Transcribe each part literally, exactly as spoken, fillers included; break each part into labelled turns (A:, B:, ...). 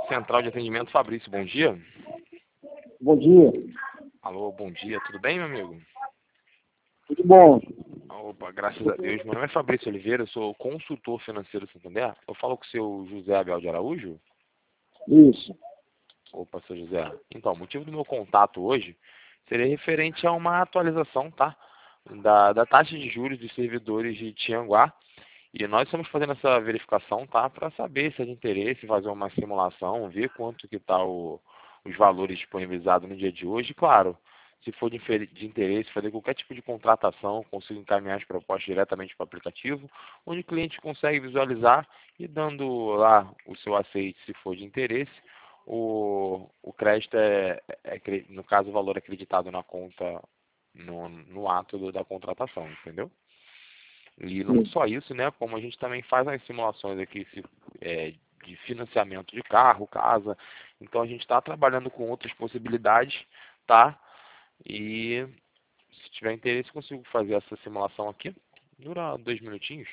A: Central de Atendimento, Fabrício, bom dia.
B: Bom dia.
A: Alô, bom dia, tudo bem, meu amigo?
B: Tudo bom?
A: Opa, graças a Deus. Meu nome é Fabrício Oliveira, eu sou consultor financeiro do Santander. Eu falo com o seu José Abel de Araújo?
B: Isso.
A: Opa, seu José. Então, o motivo do meu contato hoje seria referente a uma atualização, tá? Da, da taxa de juros dos servidores de Tianguá. E nós estamos fazendo essa verificação, tá? Para saber se é de interesse, fazer uma simulação, ver quanto que está os valores disponibilizados no dia de hoje. E, claro, se for de, de interesse, fazer qualquer tipo de contratação, consigo encaminhar as propostas diretamente para o aplicativo, onde o cliente consegue visualizar e dando lá o seu aceite, se for de interesse, o, o crédito é, é, no caso, o valor acreditado na conta, no, no ato do, da contratação, entendeu? E não
B: Sim.
A: só isso, né? Como a gente também faz as simulações aqui se, é, de financiamento de carro, casa. Então a gente está trabalhando com outras possibilidades, tá? E se tiver interesse, consigo fazer essa simulação aqui. Dura dois minutinhos.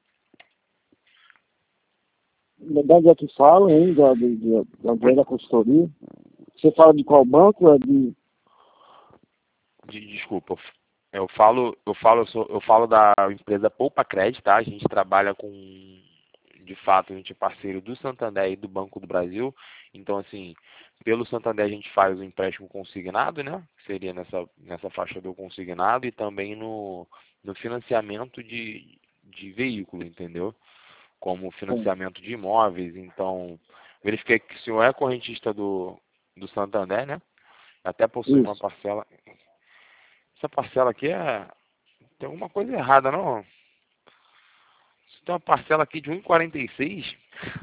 B: Da onde é que fala, hein? Da, da, da, da consultoria. Você fala de qual banco? É de...
A: De, desculpa, eu falo, eu falo, eu, sou, eu falo da empresa Poupa Crédito, tá? A gente trabalha com, de fato, a gente é parceiro do Santander e do Banco do Brasil. Então, assim, pelo Santander a gente faz o empréstimo consignado, né? Que seria nessa, nessa faixa do consignado e também no, no financiamento de, de veículo, entendeu? Como financiamento de imóveis. Então, verifiquei que o senhor é correntista do, do Santander, né? Até possui uma
B: Isso.
A: parcela. Essa parcela aqui é. Tem alguma coisa errada, não? Você tem uma parcela aqui de um vírgula quarenta e seis.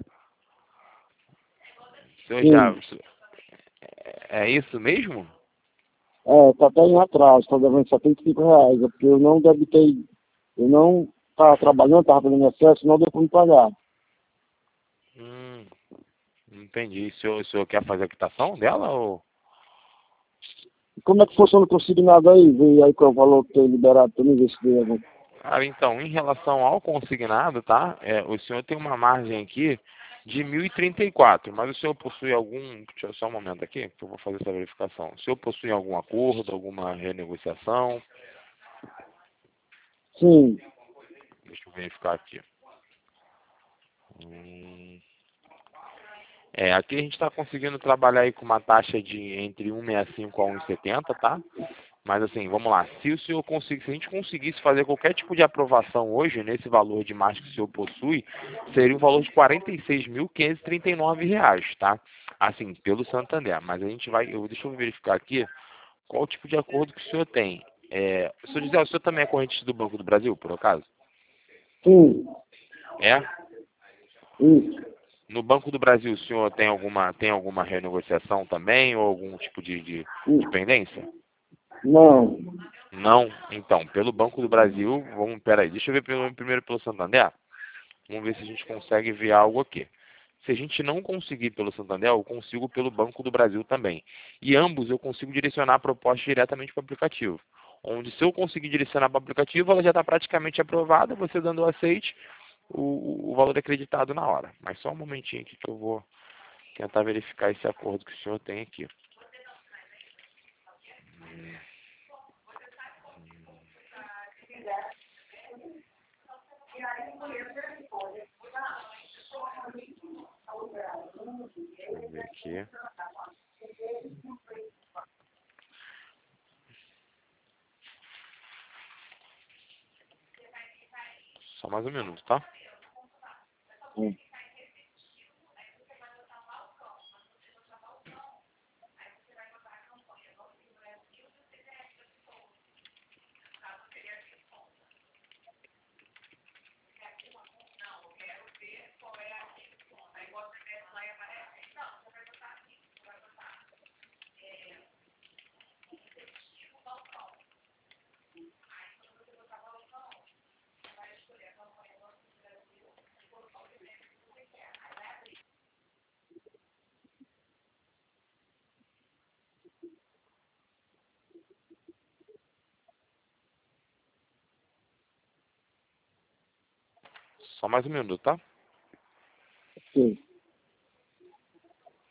A: O senhor já.
B: Sim.
A: É isso mesmo?
B: É, tá até em atraso, tá devendo setenta e cinco reais. É porque eu não debitei, eu não estava trabalhando, estava fazendo excesso, não deu para me pagar.
A: Hum, não entendi. O senhor, o senhor quer fazer a quitação dela ou.
B: Como é que funciona o consignado aí? Vê aí qual é o valor que tem liberado para mim ver se tem algum.
A: Ah, então, em relação ao consignado, tá? É, o senhor tem uma margem aqui de mil e trinta e quatro, mas o senhor possui algum. Deixa eu só um momento aqui, que eu vou fazer essa verificação. O senhor possui algum acordo, alguma renegociação?
B: Sim.
A: Deixa eu verificar aqui. Hum, É, aqui a gente está conseguindo trabalhar aí com uma taxa de entre um vírgula sessenta e cinco a um vírgula setenta, tá? Mas assim, vamos lá. Se o senhor conseguir, se a gente conseguisse fazer qualquer tipo de aprovação hoje nesse valor de margem que o senhor possui, seria um valor de quarenta e seis mil quinhentos e trinta e nove reais, tá? Assim, pelo Santander. Mas a gente vai, eu, deixa eu verificar aqui qual tipo de acordo que o senhor tem. É, senhor José, o senhor também é correntista do Banco do Brasil, por acaso?
B: Sim.
A: É?
B: Isso.
A: No Banco do Brasil, o senhor tem alguma, tem alguma renegociação também ou algum tipo de, de, de
B: Isso.
A: pendência?
B: Não.
A: Não? Então, pelo Banco do Brasil, vamos, peraí, deixa eu ver pelo, primeiro pelo Santander. Vamos ver se a gente consegue ver algo aqui. Se a gente não conseguir pelo Santander, eu consigo pelo Banco do Brasil também. E ambos eu consigo direcionar a proposta diretamente para o aplicativo. Onde se eu conseguir direcionar para o aplicativo, ela já está praticamente aprovada, você dando o aceite, o, o valor é acreditado na hora. Mas só um momentinho aqui que eu vou tentar verificar esse acordo que o senhor tem aqui. Deixa eu ver aqui. Só mais um minuto, tá?
B: Sim.
A: Só mais um minuto, tá?
B: Sim.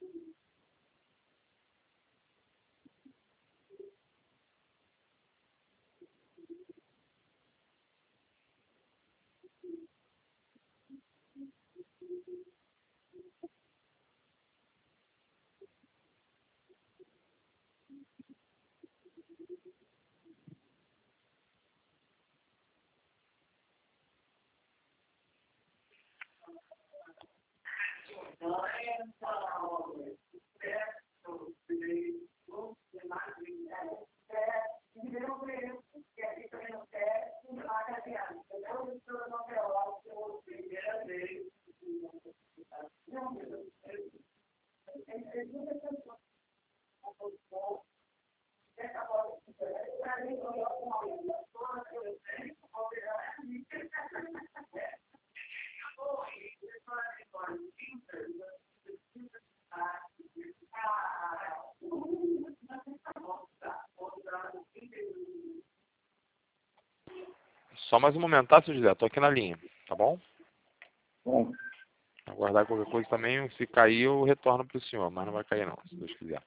A: Só mais um momento, tá, seu José? Tô aqui na linha, tá bom?
B: Bom,
A: Aguardar qualquer coisa também, se cair eu retorno pro senhor, mas não vai cair não, se Deus quiser.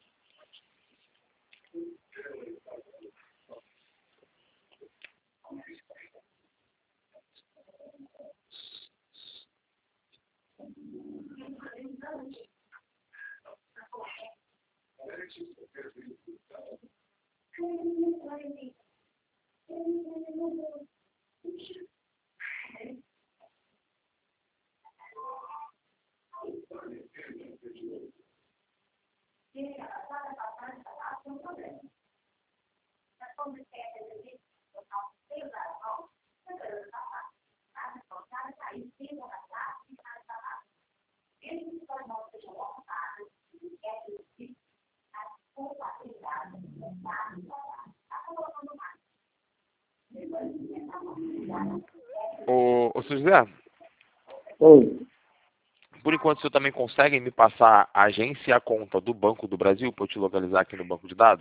A: Ô, ô, seu José,
B: oi.
A: por enquanto o senhor também consegue me passar a agência e a conta do Banco do Brasil para eu te localizar aqui no banco de dados?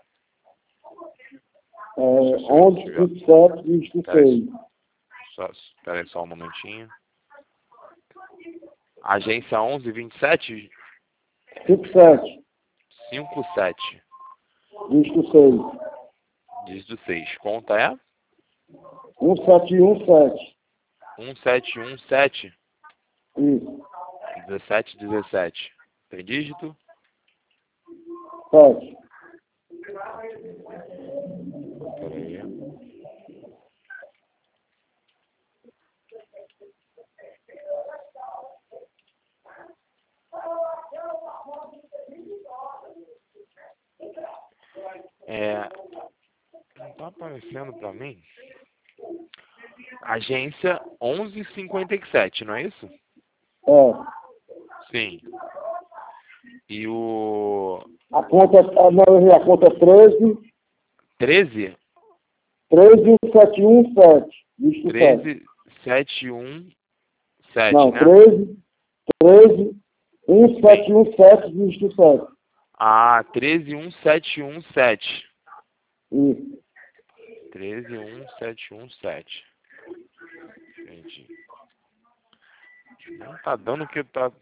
B: É, onze, vinte e sete, vinte e seis.
A: Só, espera aí só um momentinho. Agência onze vinte e sete
B: cinquenta e sete,
A: cinquenta e sete,
B: vinte e seis.
A: dígito seis. Conta é
B: um sete um sete.
A: um sete um sete,
B: Isso.
A: dezessete dezessete. Tem dígito?
B: sete.
A: Peraí. É, não tá aparecendo pra mim. Agência onze cinquenta e sete, não é isso?
B: É.
A: Sim. E o
B: A conta, a, não, a conta é treze,
A: treze?
B: treze sete um sete. Dígito sete.
A: treze sete um sete,
B: Não,
A: né?
B: treze, treze, um sete um sete, dígito sete.
A: Ah, treze um sete um sete.
B: Isso.
A: treze um sete um sete. Entendi. Não tá dando o que tá.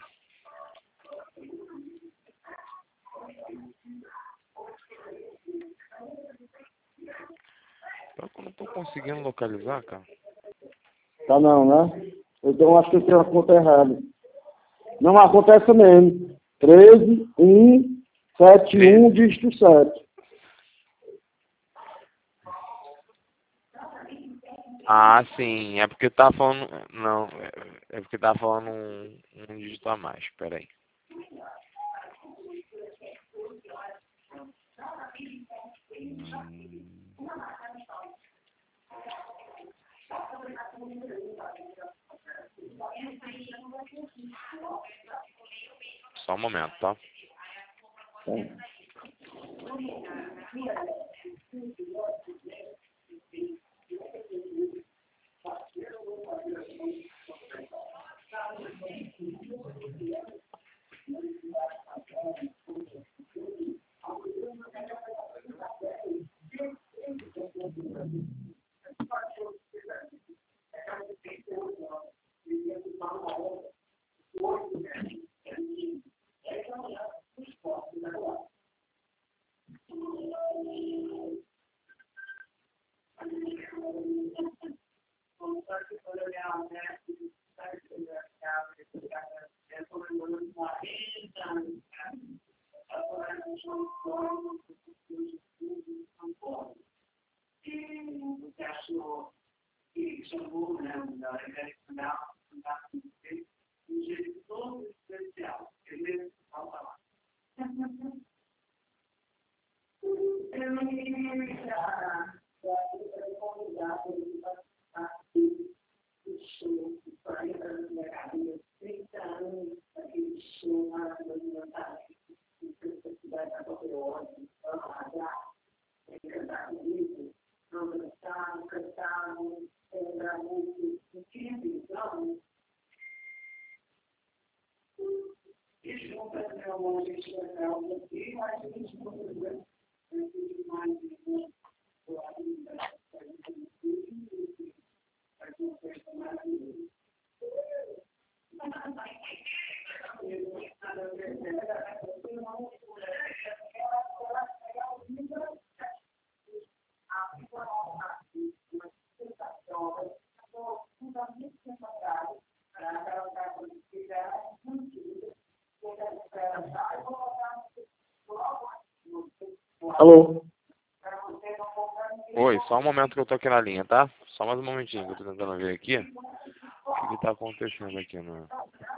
A: Só que eu não tô conseguindo localizar, cara.
B: Tá não, né? Então acho que eu tenho a conta errada. Não acontece mesmo. treze, um, sete um, dígito sete.
A: Ah, sim. É porque tá falando. Não, é é porque tá falando um, um dígito a mais. Pera aí. Hum. Só um momento, tá?
B: Tá. Alô?
A: Oi, só um momento que eu tô aqui na linha, tá? Só mais um momentinho que eu tô tentando ver aqui. O que que tá acontecendo aqui no...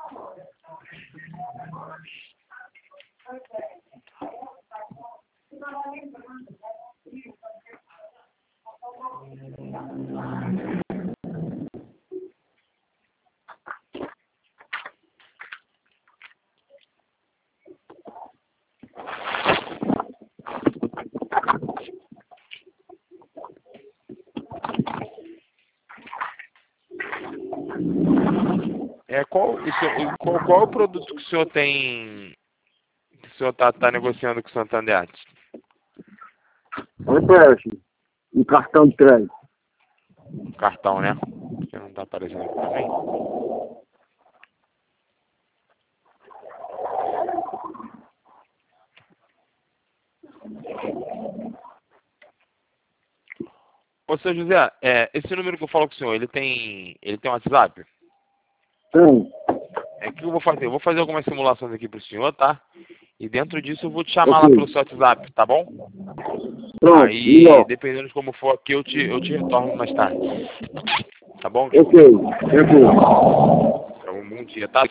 A: É, qual, o senhor, qual, qual é o produto que o senhor tem, que o senhor tá, tá negociando com o Santander?
B: Um empréstimo. Um cartão de crédito.
A: Cartão, né? Que não tá aparecendo aqui também. Ô, senhor José, é, esse número que eu falo com o senhor, ele tem, ele tem WhatsApp?
B: Tem.
A: É, o que eu vou fazer? Eu vou fazer algumas simulações aqui pro senhor, tá? E dentro disso eu vou te chamar
B: Ok.
A: lá pelo seu WhatsApp, tá bom?
B: Pronto.
A: Aí,
B: Melhor.
A: dependendo de como for aqui, eu te, eu te retorno mais tarde. Tá bom?
B: Ok. Tranquilo.
A: Então, um bom dia, tá?